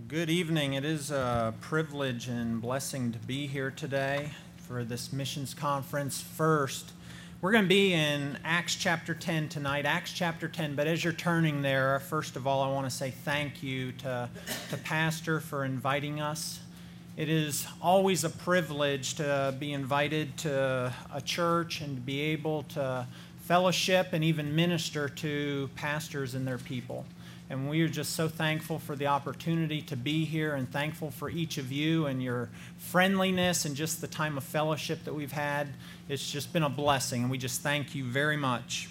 Good evening. It is a privilege and blessing to be here today for this missions conference. First, we're going to be in Acts chapter 10 tonight, Acts chapter 10. But as you're turning there, first of all, I want to say thank you to Pastor for inviting us. It is always a privilege to be invited to a church and to be able to fellowship and even minister to pastors and their people. And we are just so thankful for the opportunity to be here and thankful for each of you and your friendliness and just the time of fellowship that we've had. It's just been a blessing, and we just thank you very much.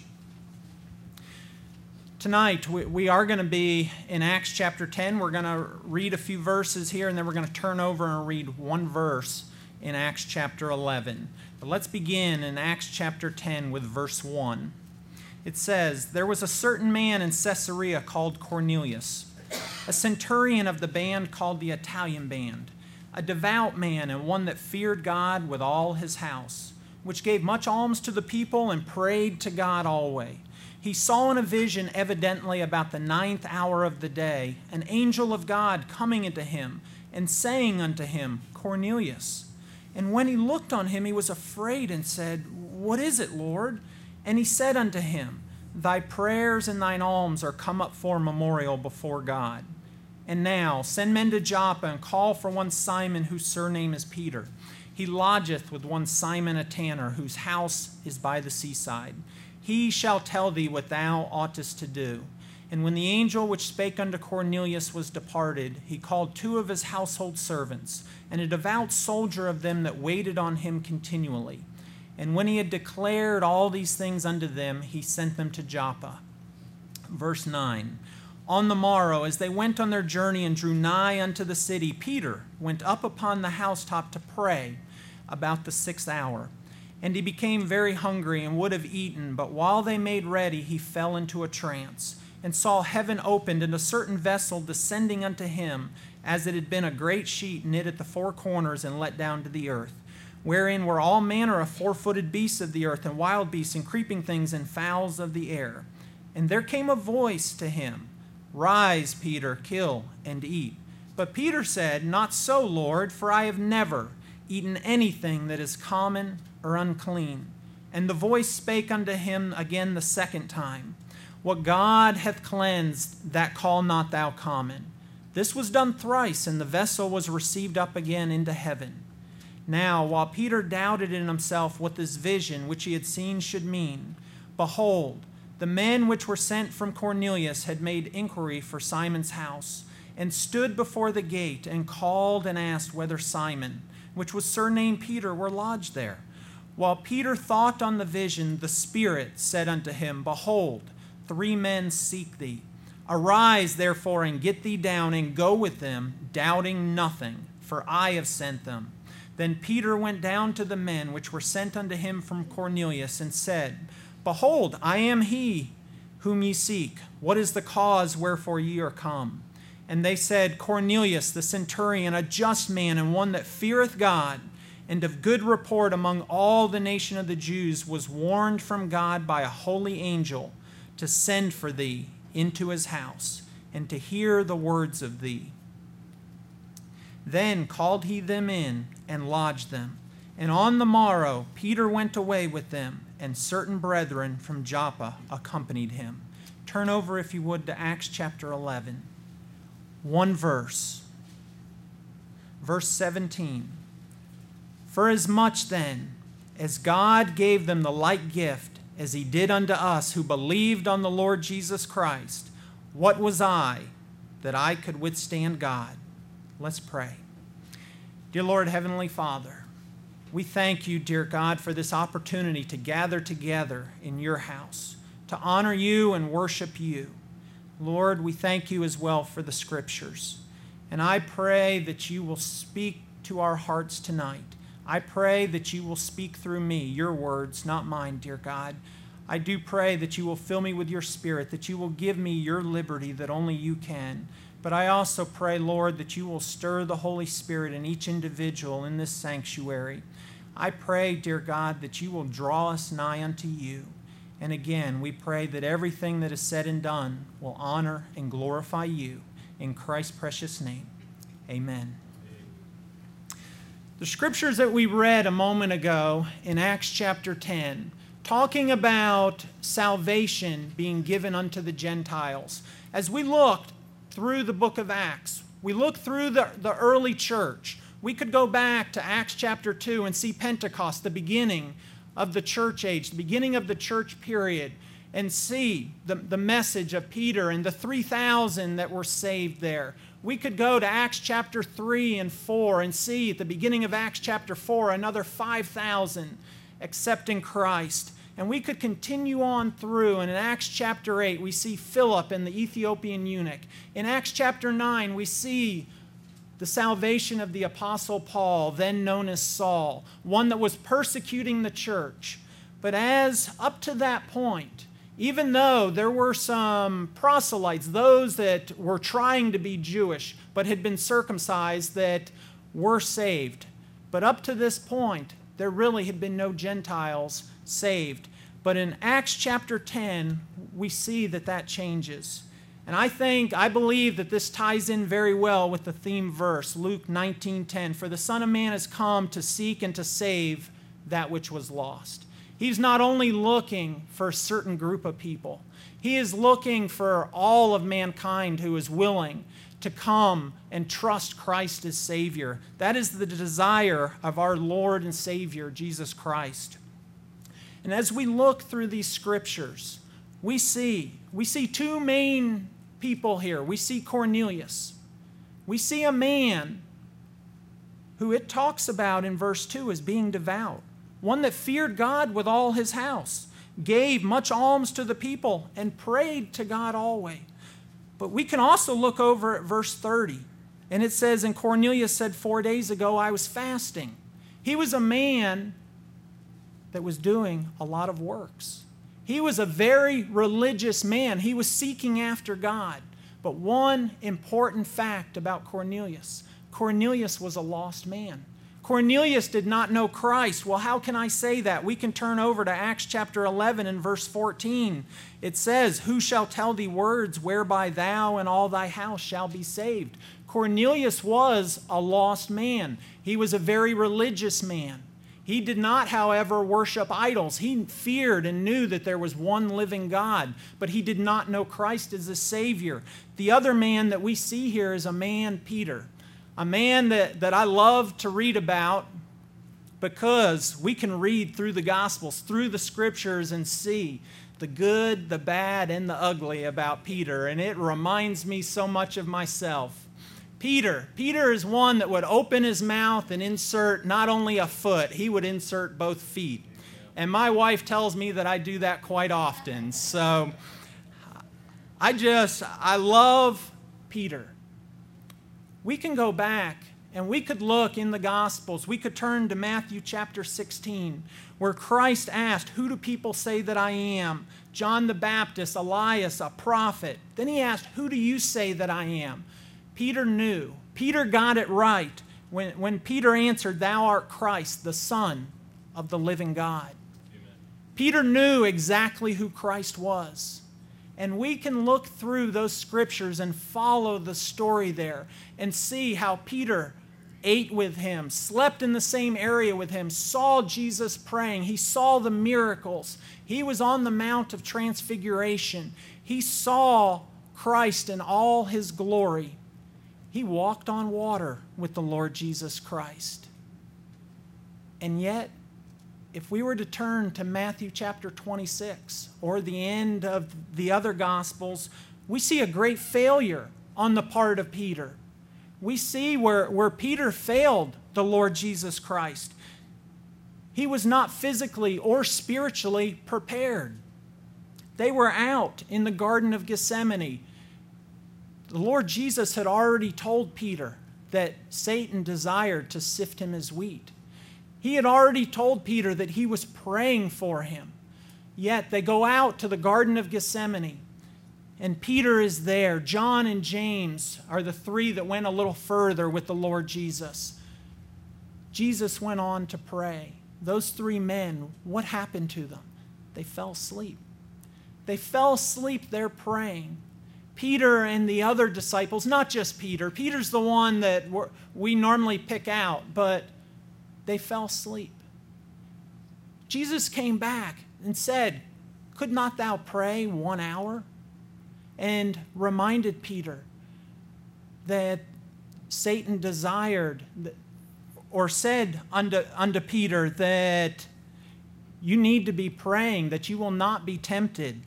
Tonight, we are going to be in Acts chapter 10. We're going to read a few verses here, and then we're going to turn over and read one verse in Acts chapter 11. But let's begin in Acts chapter 10 with verse 1. It says, "There was a certain man in Caesarea called Cornelius, a centurion of the band called the Italian band, a devout man and one that feared God with all his house, which gave much alms to the people and prayed to God always. He saw in a vision, evidently about the 9th hour of the day, an angel of God coming into him and saying unto him, Cornelius. And when he looked on him, he was afraid and said, What is it, Lord? And he said unto him, Thy prayers and thine alms are come up for memorial before God. And now send men to Joppa and call for one Simon, whose surname is Peter. He lodgeth with one Simon a tanner, whose house is by the seaside. He shall tell thee what thou oughtest to do. And when the angel which spake unto Cornelius was departed, he called 2 of his household servants, and a devout soldier of them that waited on him continually. And when he had declared all these things unto them, he sent them to Joppa." Verse 9, "On the morrow, as they went on their journey and drew nigh unto the city, Peter went up upon the housetop to pray about the 6th hour. And he became very hungry and would have eaten, but while they made ready, he fell into a trance, and saw heaven opened, and a certain vessel descending unto him, as it had been a great sheet knit at the 4 corners and let down to the earth, wherein were all manner of 4-footed beasts of the earth, and wild beasts, and creeping things, and fowls of the air. And there came a voice to him, Rise, Peter, kill and eat. But Peter said, Not so, Lord, for I have never eaten anything that is common or unclean. And the voice spake unto him again the 2nd time, What God hath cleansed, that call not thou common. This was done thrice, and the vessel was received up again into heaven. Now, while Peter doubted in himself what this vision which he had seen should mean, behold, the men which were sent from Cornelius had made inquiry for Simon's house, and stood before the gate, and called and asked whether Simon, which was surnamed Peter, were lodged there. While Peter thought on the vision, the Spirit said unto him, Behold, 3 men seek thee. Arise, therefore, and get thee down, and go with them, doubting nothing, for I have sent them. Then Peter went down to the men which were sent unto him from Cornelius, and said, Behold, I am he whom ye seek. What is the cause wherefore ye are come? And they said, Cornelius the centurion, a just man, and one that feareth God, and of good report among all the nation of the Jews, was warned from God by a holy angel to send for thee into his house, and to hear the words of thee. Then called he them in, and lodged them. And on the morrow Peter went away with them, and certain brethren from Joppa accompanied him." Turn over, if you would, to Acts chapter 11. One verse. Verse 17. "Forasmuch then as God gave them the like gift as he did unto us who believed on the Lord Jesus Christ, what was I that I could withstand God?" Let's pray. Dear Lord, Heavenly Father, we thank you, dear God, for this opportunity to gather together in your house, to honor you and worship you. Lord, we thank you as well for the Scriptures. And I pray that you will speak to our hearts tonight. I pray that you will speak through me, your words, not mine, dear God. I do pray that you will fill me with your Spirit, that you will give me your liberty that only you can. But I also pray, Lord, that you will stir the Holy Spirit in each individual in this sanctuary. I pray, dear God, that you will draw us nigh unto you. And again, we pray that everything that is said and done will honor and glorify you. In Christ's precious name, Amen. The scriptures that we read a moment ago in Acts chapter 10, talking about salvation being given unto the Gentiles. As we looked through the book of Acts, we looked through the early church. We could go back to Acts chapter 2 and see Pentecost, the beginning of the church age, the beginning of the church period, and see the message of Peter and the 3,000 that were saved there. We could go to Acts chapter 3 and 4 and see at the beginning of Acts chapter 4 another 5,000 accepting Christ. And we could continue on through, and in Acts chapter 8 we see Philip and the Ethiopian eunuch. In Acts chapter 9 we see the salvation of the Apostle Paul, then known as Saul, one that was persecuting the church. But as up to that point, even though there were some proselytes, those that were trying to be Jewish but had been circumcised, that were saved. But up to this point, there really had been no Gentiles saved. But in Acts chapter 10, we see that changes. And I believe that this ties in very well with the theme verse, Luke 19:10. For the Son of Man has come to seek and to save that which was lost. He's not only looking for a certain group of people. He is looking for all of mankind who is willing to come and trust Christ as Savior. That is the desire of our Lord and Savior, Jesus Christ. And as we look through these scriptures, we see two main people here. We see Cornelius. We see a man who it talks about in verse 2 as being devout, one that feared God with all his house, gave much alms to the people, and prayed to God always. But we can also look over at verse 30, and it says, and Cornelius said, 4 days ago I was fasting. He was a man that was doing a lot of works. He was a very religious man. He was seeking after God. But one important fact about Cornelius was a lost man. Cornelius did not know Christ. Well, how can I say that? We can turn over to Acts chapter 11 and verse 14. It says, who shall tell thee words whereby thou and all thy house shall be saved? Cornelius was a lost man. He was a very religious man. He did not, however, worship idols. He feared and knew that there was one living God, but he did not know Christ as a Savior. The other man that we see here is a man, Peter. A man that I love to read about because we can read through the Gospels, through the Scriptures, and see the good, the bad, and the ugly about Peter. And it reminds me so much of myself. Peter is one that would open his mouth and insert not only a foot, he would insert both feet. And my wife tells me that I do that quite often. So I love Peter. We can go back and we could look in the Gospels. We could turn to Matthew chapter 16, where Christ asked, who do people say that I am? John the Baptist, Elias, a prophet. Then he asked, who do you say that I am? Peter knew. Peter got it right when Peter answered, thou art Christ, the Son of the living God. Amen. Peter knew exactly who Christ was. And we can look through those scriptures and follow the story there and see how Peter ate with him, slept in the same area with him, saw Jesus praying. He saw the miracles. He was on the Mount of Transfiguration. He saw Christ in all his glory. He walked on water with the Lord Jesus Christ. And yet, if we were to turn to Matthew chapter 26 or the end of the other Gospels, we see a great failure on the part of Peter. We see where Peter failed the Lord Jesus Christ. He was not physically or spiritually prepared. They were out in the Garden of Gethsemane. The Lord Jesus had already told Peter that Satan desired to sift him as wheat. He had already told Peter that he was praying for him. Yet they go out to the Garden of Gethsemane, and Peter is there. John and James are the three that went a little further with the Lord Jesus. Jesus went on to pray. Those three men, what happened to them? They fell asleep. They fell asleep there praying. Peter and the other disciples, not just Peter. Peter's the one that we normally pick out, but they fell asleep. Jesus came back and said, "Could not thou pray 1 hour?" And reminded Peter that Satan desired, or said unto Peter that you need to be praying, that you will not be tempted.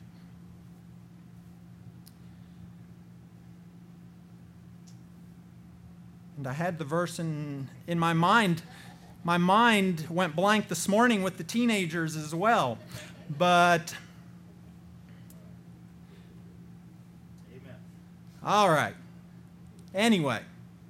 And I had the verse in my mind. My mind went blank this morning with the teenagers as well. But, amen. All right. Anyway,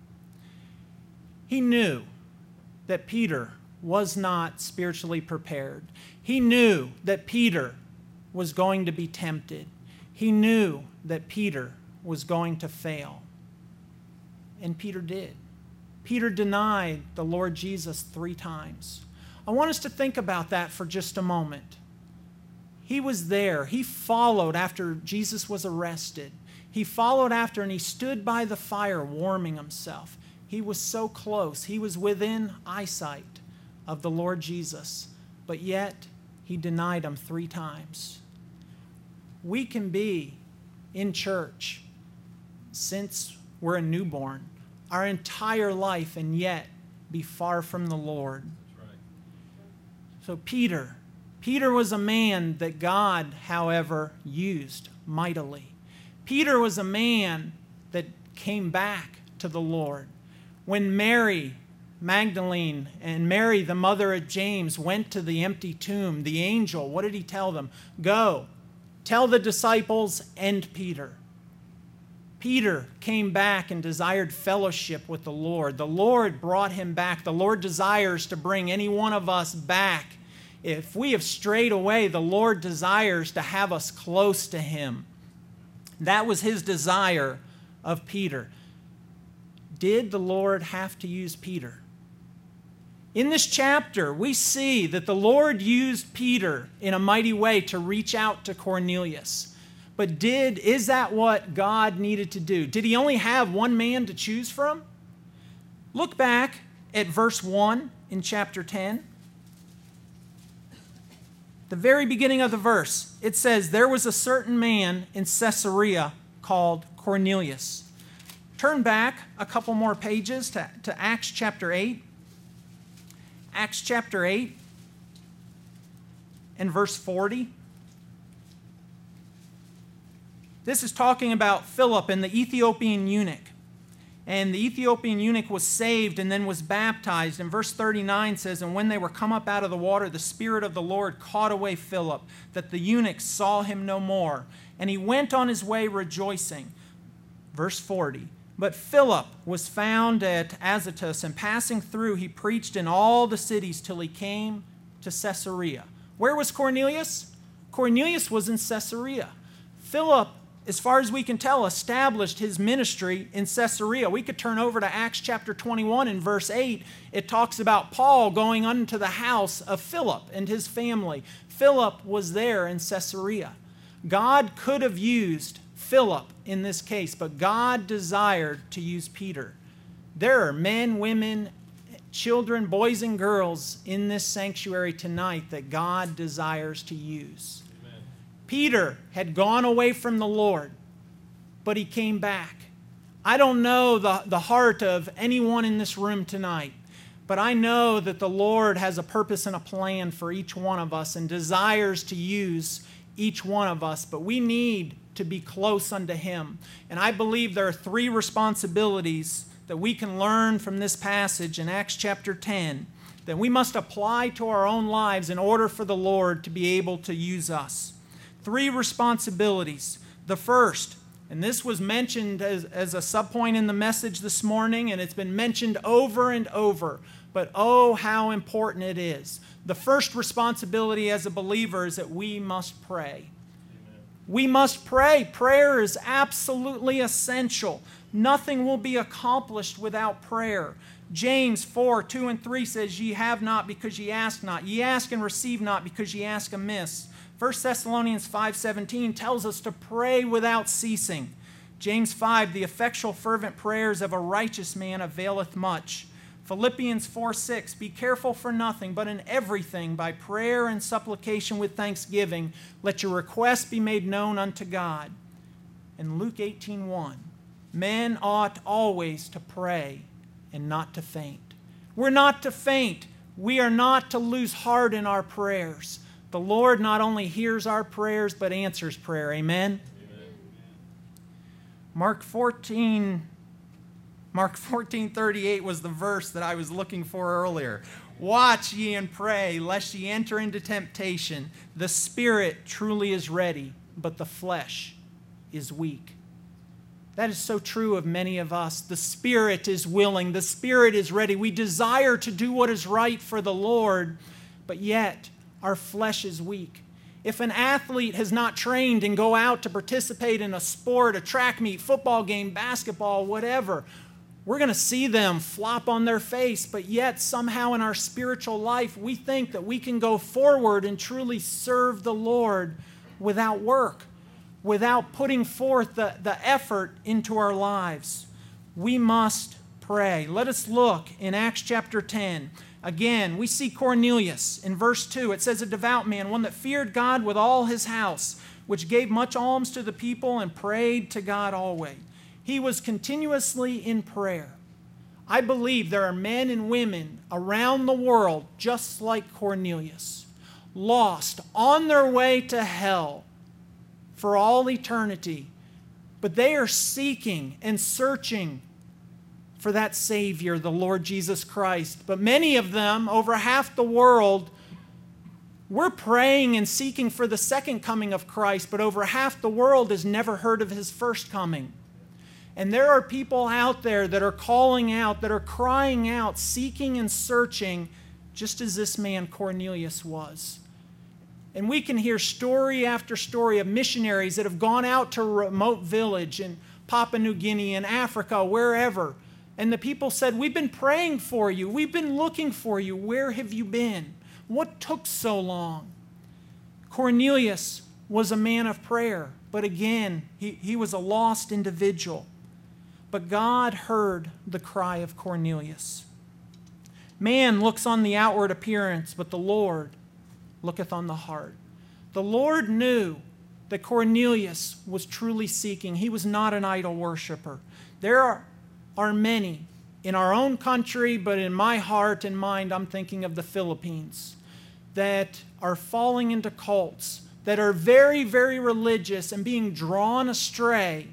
he knew that Peter was not spiritually prepared. He knew that Peter was going to be tempted. He knew that Peter was going to fail. And Peter did. Peter denied the Lord Jesus 3 times. I want us to think about that for just a moment. He was there. He followed after Jesus was arrested. He followed after and he stood by the fire warming himself. He was so close. He was within eyesight of the Lord Jesus. But yet, he denied him 3 times. We can be in church since we're a newborn, our entire life, and yet be far from the Lord. That's right. So Peter was a man that God, however, used mightily. Peter was a man that came back to the Lord. When Mary Magdalene and Mary, the mother of James, went to the empty tomb, the angel, what did he tell them? Go, tell the disciples and Peter. Peter came back and desired fellowship with the Lord. The Lord brought him back. The Lord desires to bring any one of us back. If we have strayed away, the Lord desires to have us close to him. That was his desire of Peter. Did the Lord have to use Peter? In this chapter, we see that the Lord used Peter in a mighty way to reach out to Cornelius. But is that what God needed to do? Did he only have one man to choose from? Look back at verse 1 in chapter 10. The very beginning of the verse, it says, "There was a certain man in Caesarea called Cornelius." Turn back a couple more pages to Acts chapter 8. Acts chapter 8 and verse 40. This is talking about Philip and the Ethiopian eunuch. And the Ethiopian eunuch was saved and then was baptized. And verse 39 says, "And when they were come up out of the water, the Spirit of the Lord caught away Philip, that the eunuch saw him no more. And he went on his way rejoicing." Verse 40, "But Philip was found at Azotus, and passing through, he preached in all the cities till he came to Caesarea." Where was Cornelius? Cornelius was in Caesarea. Philip, as far as we can tell, established his ministry in Caesarea. We could turn over to Acts chapter 21 and verse 8. It talks about Paul going unto the house of Philip and his family. Philip was there in Caesarea. God could have used Philip in this case, but God desired to use Peter. There are men, women, children, boys, and girls in this sanctuary tonight that God desires to use. Peter had gone away from the Lord, but he came back. I don't know the heart of anyone in this room tonight, but I know that the Lord has a purpose and a plan for each one of us and desires to use each one of us, but we need to be close unto him. And I believe there are 3 responsibilities that we can learn from this passage in Acts chapter 10 that we must apply to our own lives in order for the Lord to be able to use us. 3 responsibilities. The first, and this was mentioned as a subpoint in the message this morning, and it's been mentioned over and over, but oh, how important it is. The first responsibility as a believer is that we must pray. Amen. We must pray. Prayer is absolutely essential. Nothing will be accomplished without prayer. James 4:2-3 says, "Ye have not because ye ask not. Ye ask and receive not because ye ask amiss." 1 Thessalonians 5:17 tells us to pray without ceasing. James 5, the effectual fervent prayers of a righteous man availeth much. Philippians 4:6, be careful for nothing, but in everything by prayer and supplication with thanksgiving, let your requests be made known unto God. And Luke 18:1, men ought always to pray and not to faint. We're not to faint. We are not to lose heart in our prayers. The Lord not only hears our prayers, but answers prayer. Amen? Amen. Mark 14:38 was the verse that I was looking for earlier. Watch ye and pray, lest ye enter into temptation. The spirit truly is ready, but the flesh is weak. That is so true of many of us. The spirit is willing. The spirit is ready. We desire to do what is right for the Lord, but yet our flesh is weak. If an athlete has not trained and go out to participate in a sport, a track meet, football game, basketball, whatever, we're going to see them flop on their face, but yet somehow in our spiritual life, we think that we can go forward and truly serve the Lord without work, without putting forth the effort into our lives. We must pray. Let us look in Acts chapter 10. Again, we see Cornelius in verse 2. It says, a devout man, one that feared God with all his house, which gave much alms to the people and prayed to God always. He was continuously in prayer. I believe there are men and women around the world just like Cornelius, lost on their way to hell for all eternity, but they are seeking and searching for that Savior, the Lord Jesus Christ. But many of them, over half the world, we're praying and seeking for the second coming of Christ, but over half the world has never heard of His first coming. And there are people out there that are calling out, that are crying out, seeking and searching, just as this man Cornelius was. And we can hear story after story of missionaries that have gone out to a remote village in Papua New Guinea, in Africa, wherever. And the people said, we've been praying for you. We've been looking for you. Where have you been? What took so long? Cornelius was a man of prayer. But again, he was a lost individual. But God heard the cry of Cornelius. Man looks on the outward appearance, but the Lord looketh on the heart. The Lord knew that Cornelius was truly seeking. He was not an idol worshiper. There are many in our own country, but in my heart and mind, I'm thinking of the Philippines, that are falling into cults, that are very, very religious and being drawn astray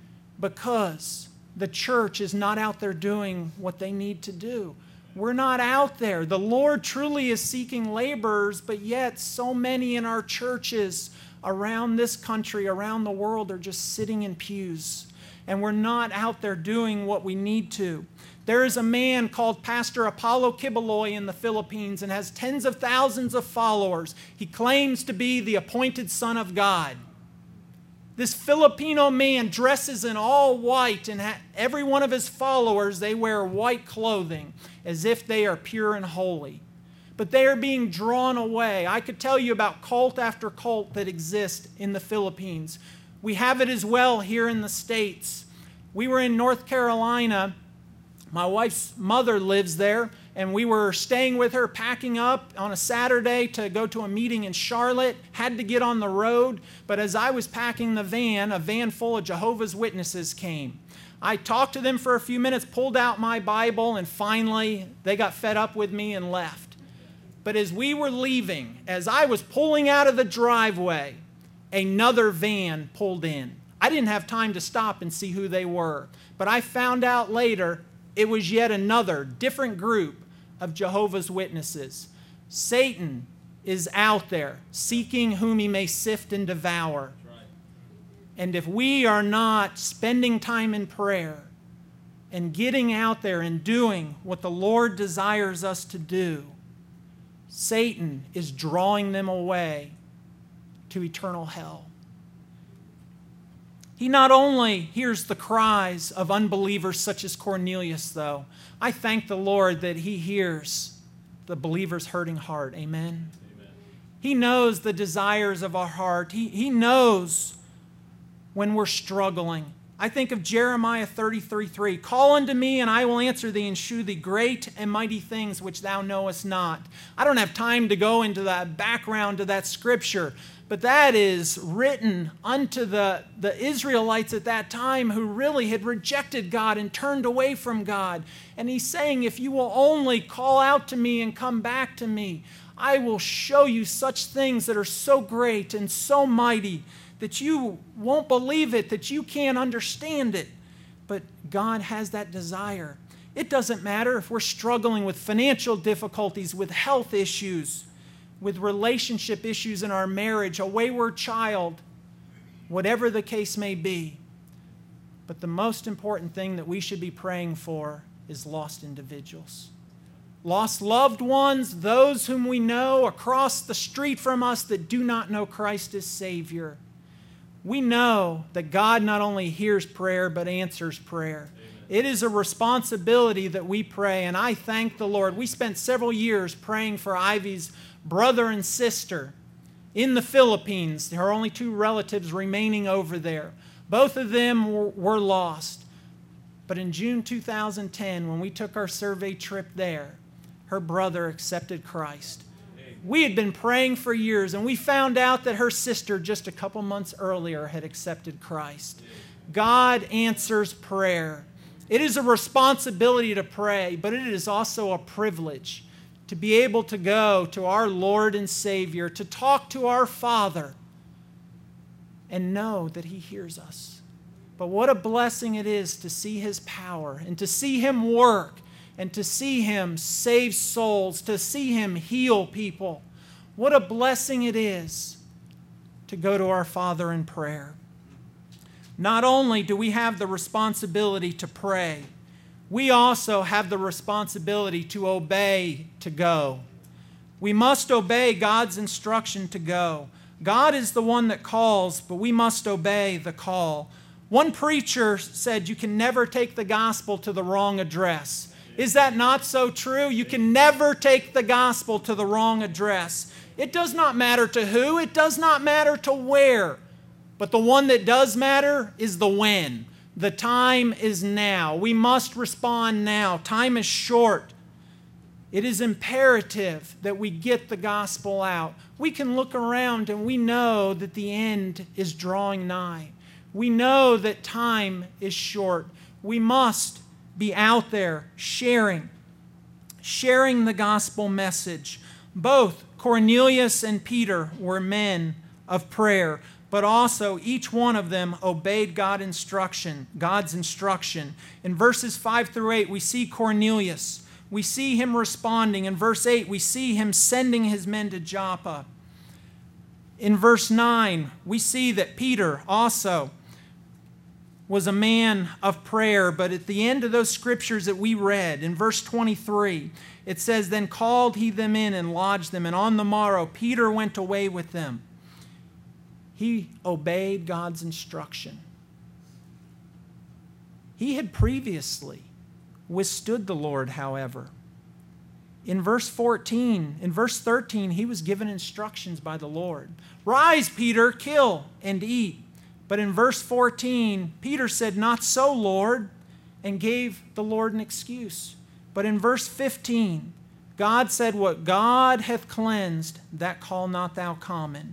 because the church is not out there doing what they need to do. We're not out there. The Lord truly is seeking laborers, but yet so many in our churches around this country, around the world, are just sitting in pews. And we're not out there doing what we need to. There is a man called Pastor Apollo Kibuloy in the Philippines and has tens of thousands of followers. He claims to be the appointed Son of God. This Filipino man dresses in all white, and every one of his followers, they wear white clothing as if they are pure and holy. But they are being drawn away. I could tell you about cult after cult that exist in the Philippines. We have it as well here in the States. We were in North Carolina. My wife's mother lives there, and we were staying with her, packing up on a Saturday to go to a meeting in Charlotte. Had to get on the road, but as I was packing the van, a van full of Jehovah's Witnesses came. I talked to them for a few minutes, pulled out my Bible, and finally they got fed up with me and left. But as we were leaving, as I was pulling out of the driveway, another van pulled in. I didn't have time to stop and see who they were, but I found out later it was yet another different group of Jehovah's Witnesses. Satan is out there seeking whom he may sift and devour. And if we are not spending time in prayer and getting out there and doing what the Lord desires us to do, Satan is drawing them away to eternal hell. He not only hears the cries of unbelievers such as Cornelius, though. I thank the Lord that He hears the believer's hurting heart. Amen? Amen. He knows the desires of our heart. He knows when we're struggling. I think of Jeremiah 33:3. Call unto me, and I will answer thee, and shew thee great and mighty things which thou knowest not. I don't have time to go into the background to that scripture, but that is written unto the Israelites at that time who really had rejected God and turned away from God. And he's saying, if you will only call out to me and come back to me, I will show you such things that are so great and so mighty that you won't believe it, that you can't understand it. But God has that desire. It doesn't matter if we're struggling with financial difficulties, with health issues, with relationship issues in our marriage, a wayward child, whatever the case may be. But the most important thing that we should be praying for is lost individuals. Lost loved ones, those whom we know across the street from us that do not know Christ as Savior. We know that God not only hears prayer, but answers prayer. Amen. It is a responsibility that we pray, and I thank the Lord. We spent several years praying for Ivy's brother and sister in the Philippines. There are only 2 relatives remaining over there. Both of them were lost. But in June 2010, when we took our survey trip there, her brother accepted Christ. We had been praying for years, and we found out that her sister just a couple months earlier had accepted Christ. God answers prayer. It is a responsibility to pray, but it is also a privilege to be able to go to our Lord and Savior, to talk to our Father, and know that He hears us. But what a blessing it is to see His power and to see Him work and to see Him save souls, to see Him heal people. What a blessing it is to go to our Father in prayer. Not only do we have the responsibility to pray, we also have the responsibility to obey to go. We must obey God's instruction to go. God is the one that calls, but we must obey the call. One preacher said you can never take the gospel to the wrong address. Is that not so true? You can never take the gospel to the wrong address. It does not matter to who. It does not matter to where. But the one that does matter is the when. The time is now. We must respond now. Time is short. It is imperative that we get the gospel out. We can look around and we know that the end is drawing nigh. We know that time is short. We must be out there sharing the gospel message. Both Cornelius and Peter were men of prayer, but also each one of them obeyed God's instruction. In verses 5 through 8, we see Cornelius. We see him responding. In verse 8, we see him sending his men to Joppa. In verse 9, we see that Peter also was a man of prayer, but at the end of those scriptures that we read, in verse 23, it says, Then called he them in and lodged them, and on the morrow Peter went away with them. He obeyed God's instruction. He had previously withstood the Lord, however. In verse 13, he was given instructions by the Lord. Rise, Peter, kill and eat. But in verse 14, Peter said, Not so, Lord, and gave the Lord an excuse. But in verse 15, God said, What God hath cleansed, that call not thou common.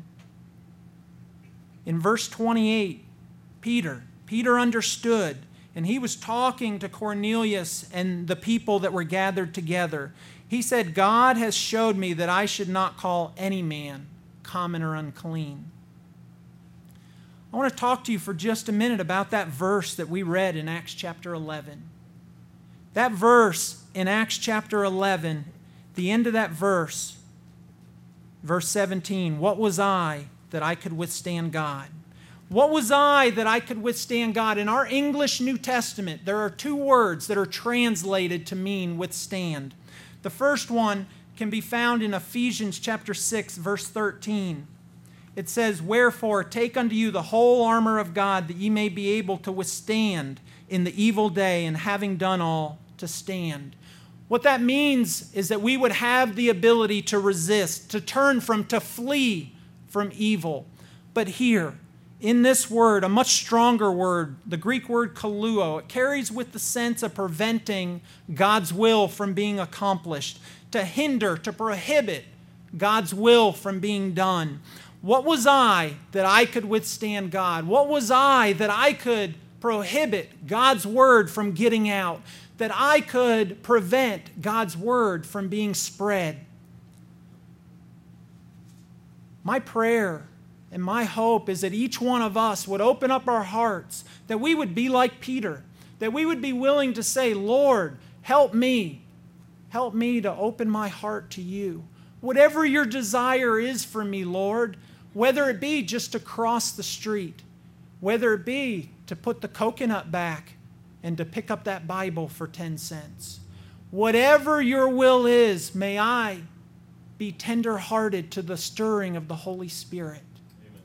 In verse 28, Peter understood, and he was talking to Cornelius and the people that were gathered together. He said, God has showed me that I should not call any man common or unclean. I want to talk to you for just a minute about that verse that we read in Acts chapter 11. That verse in Acts chapter 11, the end of that verse, verse 17, what was I that I could withstand God? What was I that I could withstand God? In our English New Testament, there are 2 words that are translated to mean withstand. The first one can be found in Ephesians chapter 6, verse 13. It says, Wherefore take unto you the whole armor of God, that ye may be able to withstand in the evil day, and having done all, to stand. What that means is that we would have the ability to resist, to flee from evil. But here, in this word, a much stronger word, the Greek word kaluo. It carries with the sense of preventing God's will from being accomplished, to hinder, to prohibit God's will from being done. What was I that I could withstand God? What was I that I could prohibit God's word from getting out? That I could prevent God's word from being spread? My prayer and my hope is that each one of us would open up our hearts, that we would be like Peter, that we would be willing to say, Lord, help me. Help me to open my heart to you. Whatever your desire is for me, Lord, whether it be just to cross the street, whether it be to put the coconut back and to pick up that Bible for 10 cents. Whatever your will is, may I be tender-hearted to the stirring of the Holy Spirit. Amen.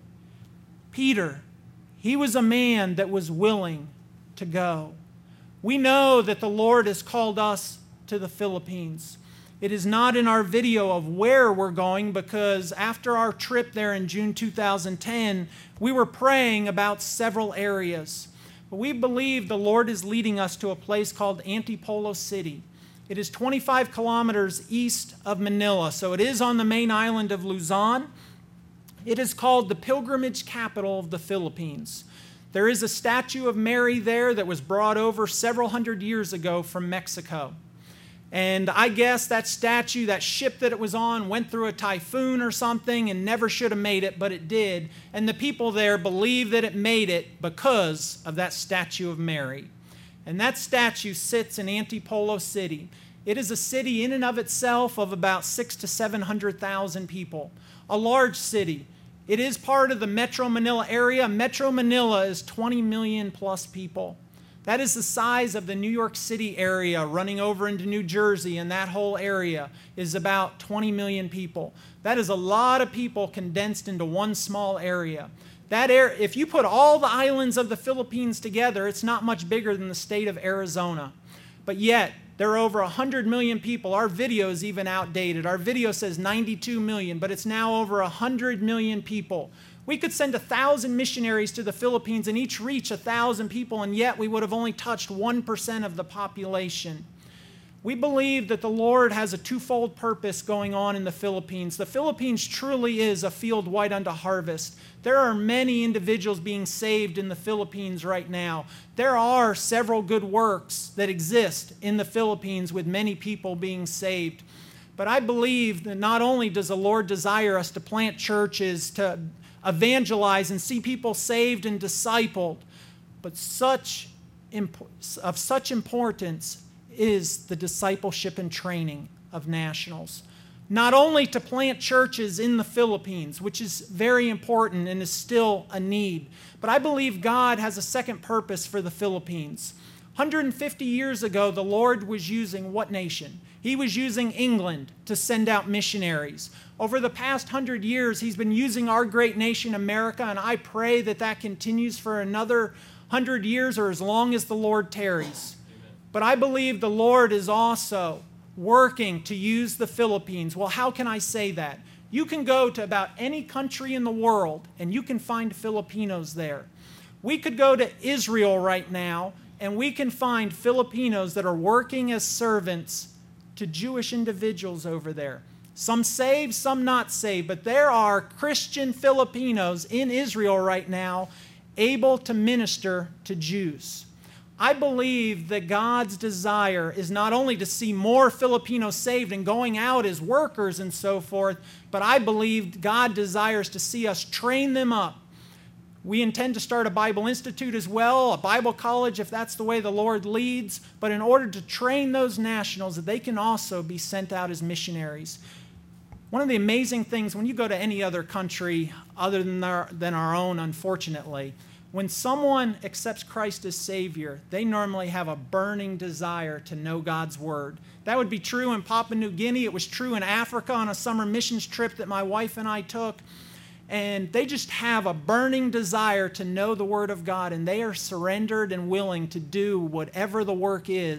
Peter, he was a man that was willing to go. We know that the Lord has called us to the Philippines. It is not in our video of where we're going, because after our trip there in June 2010, we were praying about several areas. But we believe the Lord is leading us to a place called Antipolo City. It is 25 kilometers east of Manila, so it is on the main island of Luzon. It is called the pilgrimage capital of the Philippines. There is a statue of Mary there that was brought over several hundred years ago from Mexico. And I guess that statue, that ship that it was on, went through a typhoon or something and never should have made it, but it did. And the people there believe that it made it because of that statue of Mary. And that statue sits in Antipolo City. It is a city in and of itself of about 600,000 to 700,000 people. A large city. It is part of the Metro Manila area. Metro Manila is 20 million plus people. That is the size of the New York City area running over into New Jersey, and that whole area is about 20 million people. That is a lot of people condensed into one small area. That area, if you put all the islands of the Philippines together, it's not much bigger than the state of Arizona. But yet, there are over 100 million people. Our video is even outdated. Our video says 92 million, but it's now over 100 million people. We could send 1,000 missionaries to the Philippines and each reach 1,000 people, and yet we would have only touched 1% of the population. We believe that the Lord has a twofold purpose going on in the Philippines. The Philippines truly is a field white unto harvest. There are many individuals being saved in the Philippines right now. There are several good works that exist in the Philippines with many people being saved. But I believe that not only does the Lord desire us to plant churches, to evangelize and see people saved and discipled, but of such importance is the discipleship and training of nationals. Not only to plant churches in the Philippines, which is very important and is still a need, but I believe God has a second purpose for the Philippines. 150 years ago, the Lord was using what nation? He was using England to send out missionaries. Over the past 100 years, He's been using our great nation, America, and I pray that that continues for another 100 years or as long as the Lord tarries. But I believe the Lord is also working to use the Philippines. Well, how can I say that? You can go to about any country in the world and you can find Filipinos there. We could go to Israel right now and we can find Filipinos that are working as servants to Jewish individuals over there. Some saved, some not saved, but there are Christian Filipinos in Israel right now able to minister to Jews. I believe that God's desire is not only to see more Filipinos saved and going out as workers and so forth, but I believe God desires to see us train them up. We intend to start a Bible Institute as well, a Bible college if that's the way the Lord leads, but in order to train those nationals that they can also be sent out as missionaries. One of the amazing things when you go to any other country other than our own, unfortunately, when someone accepts Christ as Savior, they normally have a burning desire to know God's Word. That would be true in Papua New Guinea. It was true in Africa on a summer missions trip that my wife and I took. And they just have a burning desire to know the Word of God, and they are surrendered and willing to do whatever the work is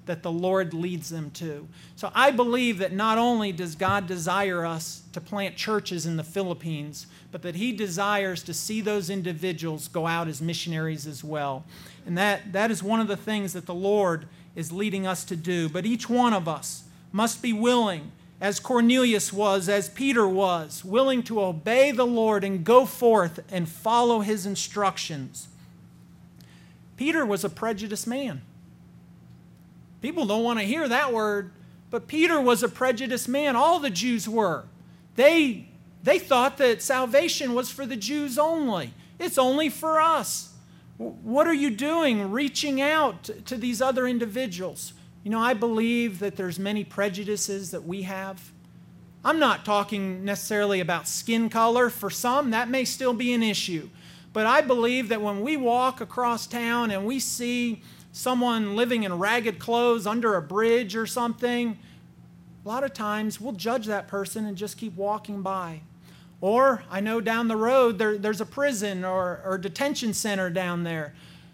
that the Lord leads them to. So I believe that not only does God desire us to plant churches in the Philippines, but that He desires to see those individuals go out as missionaries as well. And that is one of the things that the Lord is leading us to do. But each one of us must be willing, as Cornelius was, as Peter was, willing to obey the Lord and go forth and follow His instructions. Peter was a prejudiced man. People don't want to hear that word, but Peter was a prejudiced man. All the Jews were. They thought that salvation was for the Jews only. It's only for us. What are you doing reaching out to these other individuals? You know, I believe that there's many prejudices that we have. I'm not talking necessarily about skin color. For some, that may still be an issue. But I believe that when we walk across town and we see someone living in ragged clothes under a bridge or something, a lot of times we'll judge that person and just keep walking by. Or I know down the road there's a prison or detention center down there.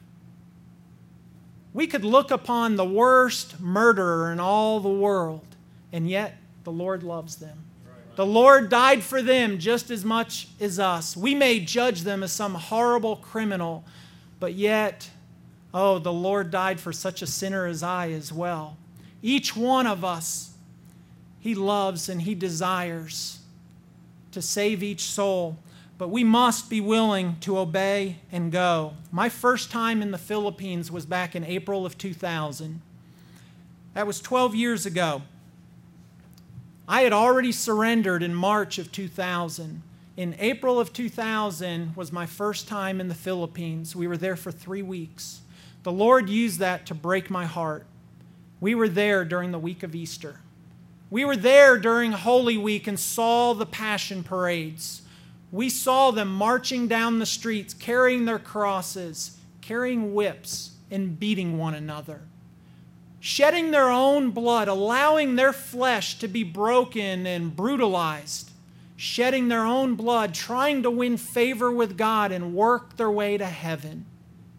We could look upon the worst murderer in all the world, and yet the Lord loves them. The Lord died for them just as much as us. We may judge them as some horrible criminal, but yet, oh, the Lord died for such a sinner as I as well. Each one of us, He loves and He desires to save each soul, but we must be willing to obey and go. My first time in the Philippines was back in April of 2000. That was 12 years ago. I had already surrendered in March of 2000. In April of 2000 was my first time in the Philippines. We were there for 3 weeks. The Lord used that to break my heart. We were there during the week of Easter. We were there during Holy Week and saw the Passion parades. We saw them marching down the streets, carrying their crosses, carrying whips, and beating one another. Shedding their own blood, allowing their flesh to be broken and brutalized. Shedding their own blood, trying to win favor with God and work their way to heaven.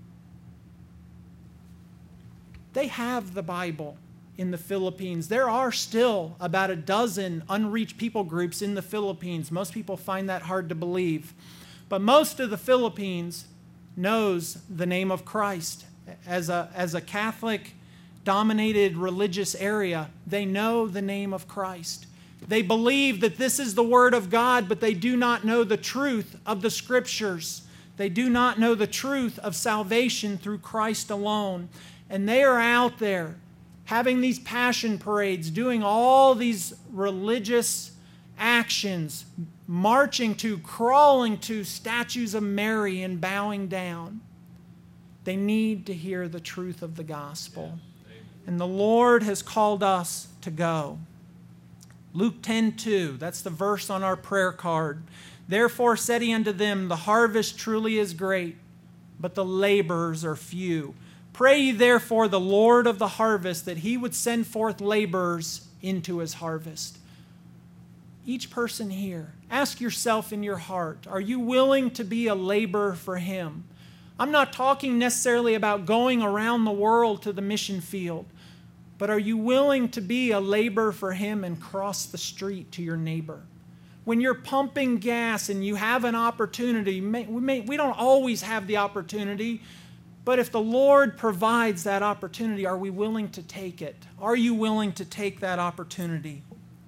They have the Bible in the Philippines. There are still about a dozen unreached people groups in the Philippines. Most people find that hard to believe. But most of the Philippines knows the name of Christ. As a Catholic-dominated religious area, they know the name of Christ. They believe that this is the Word of God, but they do not know the truth of the Scriptures. They do not know the truth of salvation through Christ alone. And they are out there having these passion parades, doing all these religious actions, marching to, crawling to statues of Mary and bowing down. They need to hear the truth of the gospel. And the Lord has called us to go. Luke 10:2, that's the verse on our prayer card. Therefore said He unto them, the harvest truly is great, but the laborers are few. Pray ye therefore the Lord of the harvest that He would send forth laborers into His harvest. Each person here, ask yourself in your heart, are you willing to be a laborer for Him? I'm not talking necessarily about going around the world to the mission field, but are you willing to be a laborer for Him and cross the street to your neighbor? When you're pumping gas and you have an opportunity, we don't always have the opportunity, but if the Lord provides that opportunity, are we willing to take it? Are you willing to take that opportunity?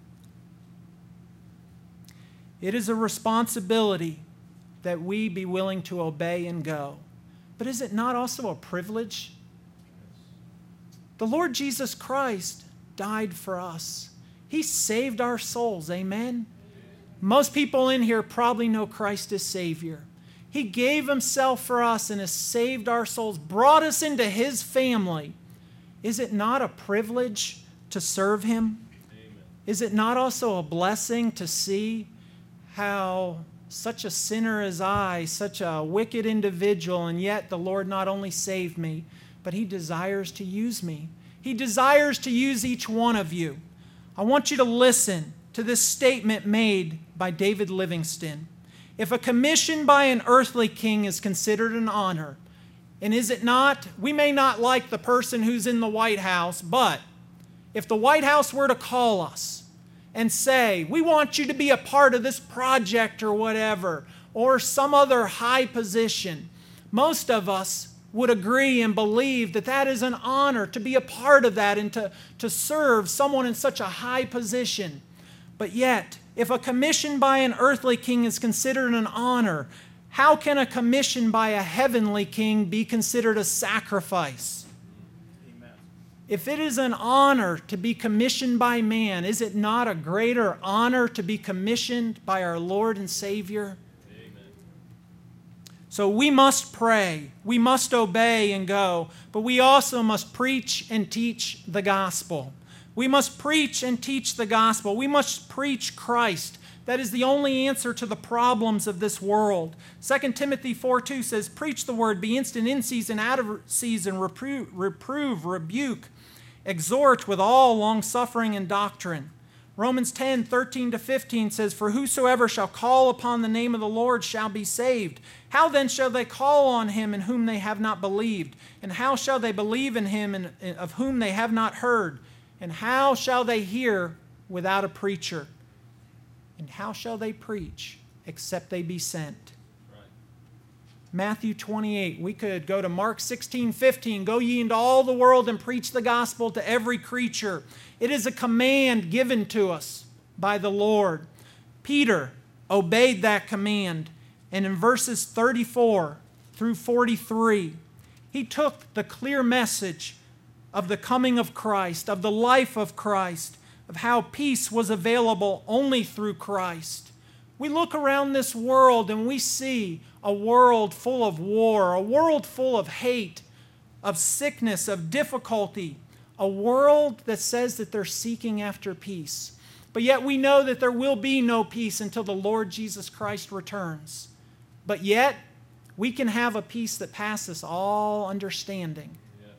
It is a responsibility that we be willing to obey and go. But is it not also a privilege? The Lord Jesus Christ died for us. He saved our souls, amen? Most people in here probably know Christ as Savior. He gave Himself for us and has saved our souls, brought us into His family. Is it not a privilege to serve Him? Amen. Is it not also a blessing to see how such a sinner as I, such a wicked individual, and yet the Lord not only saved me, but He desires to use me. He desires to use each one of you. I want you to listen to this statement made by David Livingstone. If a commission by an earthly king is considered an honor, And is it not? We may not like the person who's in the White House, but if the White House were to call us and say, we want you to be a part of this project or whatever, or some other high position, most of us would agree and believe that that is an honor to be a part of that and to serve someone in such a high position. But yet, if a commission by an earthly king is considered an honor, how can a commission by a heavenly king be considered a sacrifice? Amen. If it is an honor to be commissioned by man, is it not a greater honor to be commissioned by our Lord and Savior? So we must pray, we must obey and go, but we also must preach and teach the gospel. We must preach and teach the gospel. We must preach Christ. That is the only answer to the problems of this world. 2 Timothy 4:2 says, preach the word, be instant in season, out of season, reprove, rebuke, exhort with all longsuffering and doctrine. Romans 10:13-15 says, for whosoever shall call upon the name of the Lord shall be saved. How then shall they call on him in whom they have not believed? And how shall they believe in him of whom they have not heard? And how shall they hear without a preacher? And how shall they preach except they be sent? Right. Matthew 28. We could go to Mark 16:15. Go ye into all the world and preach the gospel to every creature. It is a command given to us by the Lord. Peter obeyed that command. And in verses 34 through 43, he took the clear message of the coming of Christ, of the life of Christ, of how peace was available only through Christ. We look around this world and we see a world full of war, a world full of hate, of sickness, of difficulty, a world that says that they're seeking after peace. But yet we know that there will be no peace until the Lord Jesus Christ returns. But yet we can have a peace that passes all understanding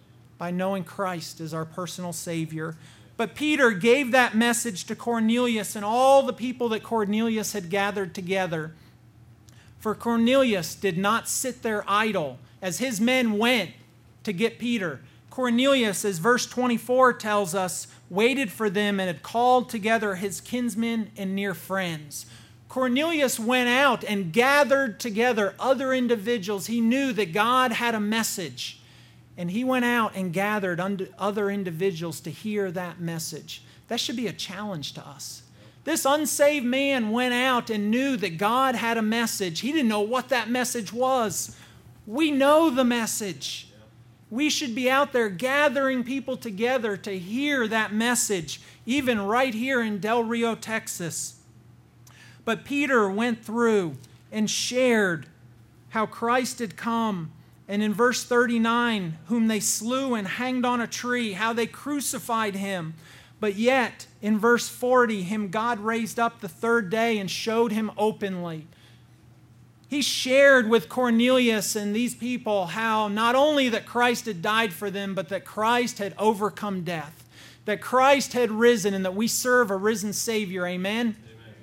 by knowing Christ as our personal Savior. But Peter gave that message to Cornelius and all the people that Cornelius had gathered together. For Cornelius did not sit there idle as his men went to get Peter. Cornelius, as verse 24 tells us, waited for them and had called together his kinsmen and near friends. Cornelius went out and gathered together other individuals. He knew that God had a message. And he went out and gathered other individuals to hear that message. That should be a challenge to us. This unsaved man went out and knew that God had a message. He didn't know what that message was. We know the message. We should be out there gathering people together to hear that message, even right here in Del Rio, Texas. But Peter went through and shared how Christ had come. And in verse 39, whom they slew and hanged on a tree, how they crucified him. But yet, in verse 40, him God raised up the third day and showed him openly. He shared with Cornelius and these people how not only that Christ had died for them, but that Christ had overcome death, that Christ had risen, and that we serve a risen Savior. Amen?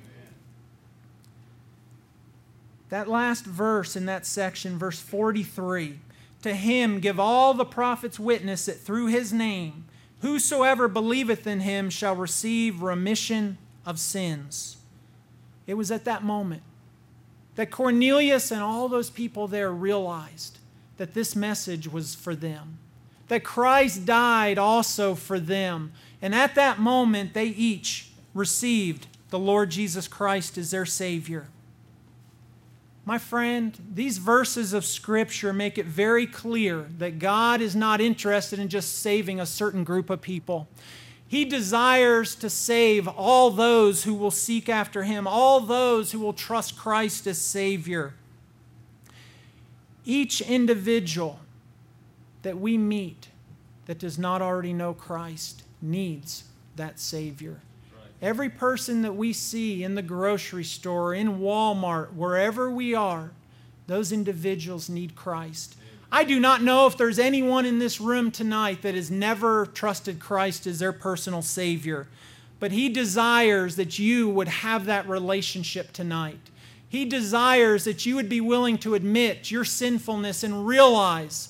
That last verse in that section, verse 43, to him give all the prophets witness that through his name, whosoever believeth in him shall receive remission of sins. It was at that moment that Cornelius and all those people there realized that this message was for them, that Christ died also for them. And at that moment, they each received the Lord Jesus Christ as their Savior. My friend, these verses of Scripture make it very clear that God is not interested in just saving a certain group of people. He desires to save all those who will seek after Him, all those who will trust Christ as Savior. Each individual that we meet that does not already know Christ needs that Savior. Every person that we see in the grocery store, in Walmart, wherever we are, those individuals need Christ. I do not know if there's anyone in this room tonight that has never trusted Christ as their personal Savior, but He desires that you would have that relationship tonight. He desires that you would be willing to admit your sinfulness and realize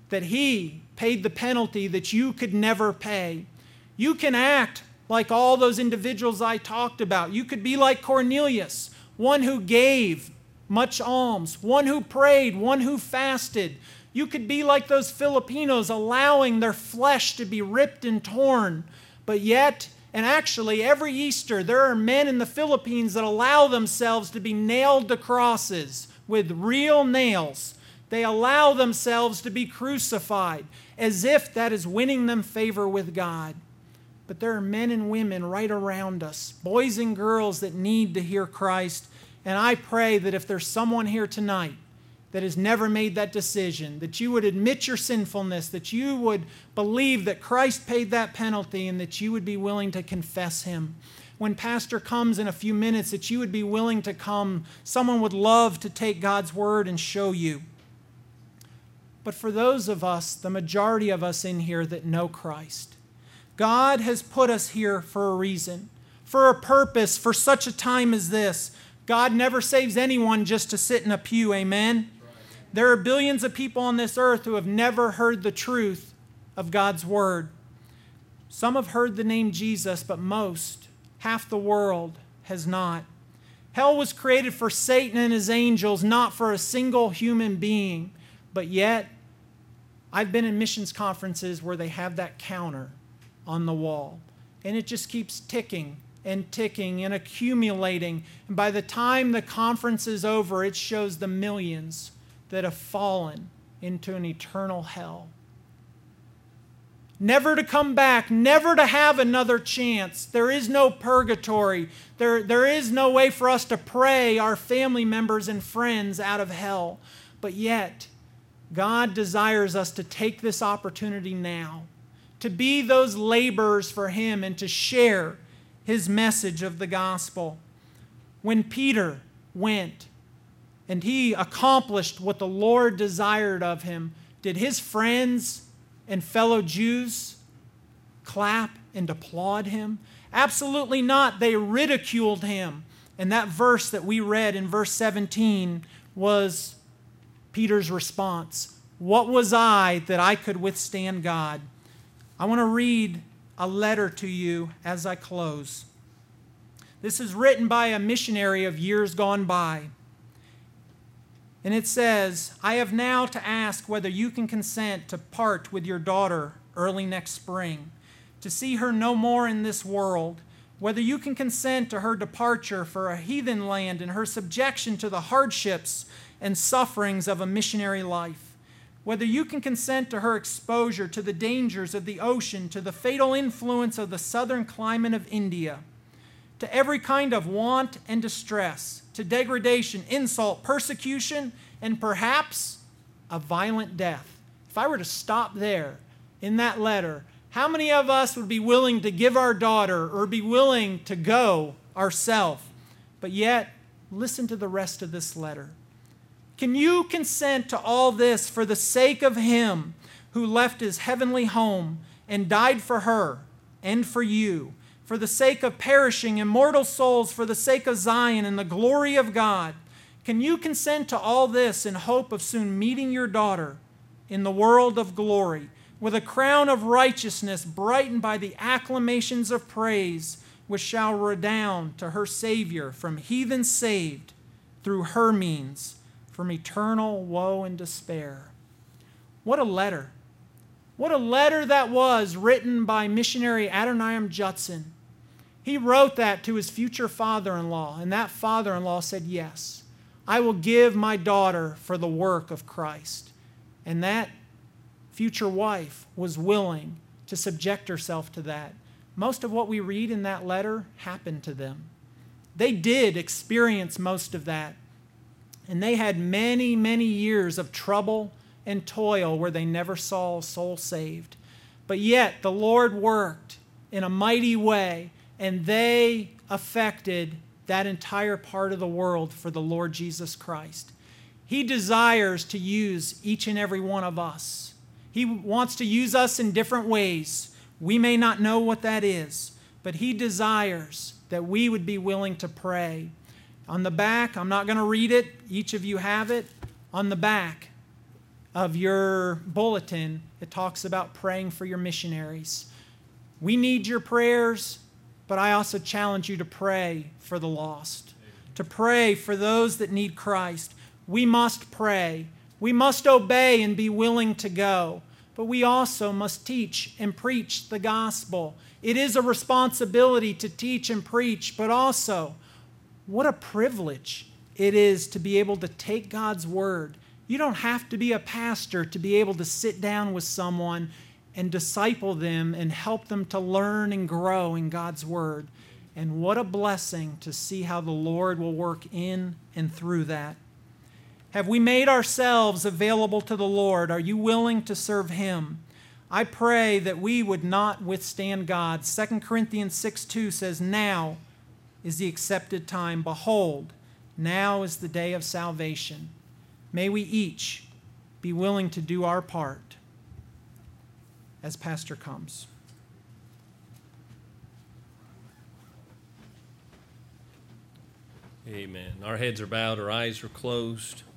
that He paid the penalty that you could never pay. You can act like all those individuals I talked about. You could be like Cornelius, one who gave much alms, one who prayed, one who fasted. You could be like those Filipinos, allowing their flesh to be ripped and torn. But yet, and actually every Easter, there are men in the Philippines that allow themselves to be nailed to crosses with real nails. They allow themselves to be crucified as if that is winning them favor with God. But there are men and women right around us, boys and girls that need to hear Christ. And I pray that if there's someone here tonight that has never made that decision, that you would admit your sinfulness, that you would believe that Christ paid that penalty, and that you would be willing to confess Him. When Pastor comes in a few minutes, that you would be willing to come. Someone would love to take God's word and show you. But for those of us, the majority of us in here that know Christ, God has put us here for a reason, for a purpose, for such a time as this. God never saves anyone just to sit in a pew, amen? There are billions of people on this earth who have never heard the truth of God's word. Some have heard the name Jesus, but most, half the world, has not. Hell was created for Satan and his angels, not for a single human being. But yet, I've been in missions conferences where they have that counter on the wall. And it just keeps ticking and ticking and accumulating. And by the time the conference is over, it shows the millions that have fallen into an eternal hell. Never to come back, never to have another chance. There is no purgatory. There is no way for us to pray our family members and friends out of hell. But yet, God desires us to take this opportunity now, to be those laborers for Him and to share His message of the gospel. When Peter went and he accomplished what the Lord desired of him, did his friends and fellow Jews clap and applaud him? Absolutely not. They ridiculed him. And that verse that we read in verse 17 was Peter's response. What was I that I could withstand God? I want to read a letter to you as I close. This is written by a missionary of years gone by. And it says, I have now to ask whether you can consent to part with your daughter early next spring, to see her no more in this world, whether you can consent to her departure for a heathen land and her subjection to the hardships and sufferings of a missionary life, whether you can consent to her exposure to the dangers of the ocean, to the fatal influence of the southern climate of India, to every kind of want and distress, to degradation, insult, persecution, and perhaps a violent death. If I were to stop there in that letter, how many of us would be willing to give our daughter or be willing to go ourselves? But yet, listen to the rest of this letter. Can you consent to all this for the sake of Him who left His heavenly home and died for her and for you, for the sake of perishing immortal souls, for the sake of Zion and the glory of God? Can you consent to all this in hope of soon meeting your daughter in the world of glory, with a crown of righteousness brightened by the acclamations of praise, which shall redound to her Savior, from heathen saved through her means, from eternal woe and despair? What a letter. What a letter that was, written by missionary Adoniram Judson. He wrote that to his future father-in-law, and that father-in-law said, yes, I will give my daughter for the work of Christ. And that future wife was willing to subject herself to that. Most of what we read in that letter happened to them. They did experience most of that. And they had many, many years of trouble and toil where they never saw a soul saved. But yet the Lord worked in a mighty way, and they affected that entire part of the world for the Lord Jesus Christ. He desires to use each and every one of us. He wants to use us in different ways. We may not know what that is, but He desires that we would be willing to pray. On the back, I'm not going to read it. Each of you have it. On the back of your bulletin, it talks about praying for your missionaries. We need your prayers, but I also challenge you to pray for the lost, to pray for those that need Christ. We must pray. We must obey and be willing to go, but we also must teach and preach the gospel. It is a responsibility to teach and preach, but also what a privilege it is to be able to take God's word. You don't have to be a pastor to be able to sit down with someone and disciple them and help them to learn and grow in God's word. And what a blessing to see how the Lord will work in and through that. Have we made ourselves available to the Lord? Are you willing to serve Him? I pray that we would not withstand God. 2 Corinthians 6:2 says, "Now is the accepted time. Behold, now is the day of salvation." May we each be willing to do our part as Pastor comes. Amen. Our heads are bowed, our eyes are closed.